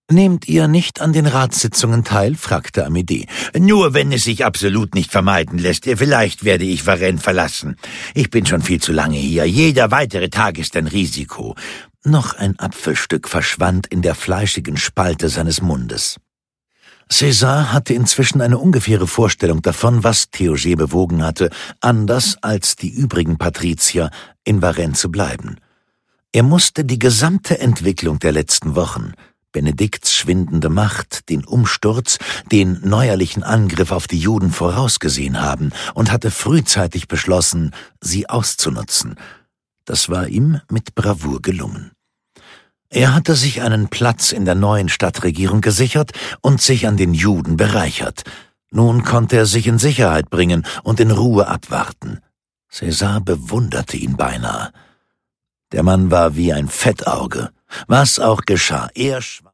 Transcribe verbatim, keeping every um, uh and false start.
»Nehmt ihr nicht an den Ratssitzungen teil?« fragte Amédée. »Nur wenn es sich absolut nicht vermeiden lässt. Vielleicht werde ich Varennes verlassen. Ich bin schon viel zu lange hier. Jeder weitere Tag ist ein Risiko.« Noch ein Apfelstück verschwand in der fleischigen Spalte seines Mundes. César hatte inzwischen eine ungefähre Vorstellung davon, was Theurget bewogen hatte, anders als die übrigen Patrizier, in Varennes zu bleiben. Er musste die gesamte Entwicklung der letzten Wochen, Benedikts schwindende Macht, den Umsturz, den neuerlichen Angriff auf die Juden vorausgesehen haben und hatte frühzeitig beschlossen, sie auszunutzen. Das war ihm mit Bravour gelungen. Er hatte sich einen Platz in der neuen Stadtregierung gesichert und sich an den Juden bereichert. Nun konnte er sich in Sicherheit bringen und in Ruhe abwarten. César bewunderte ihn beinahe. Der Mann war wie ein Fettauge. Was auch geschah, er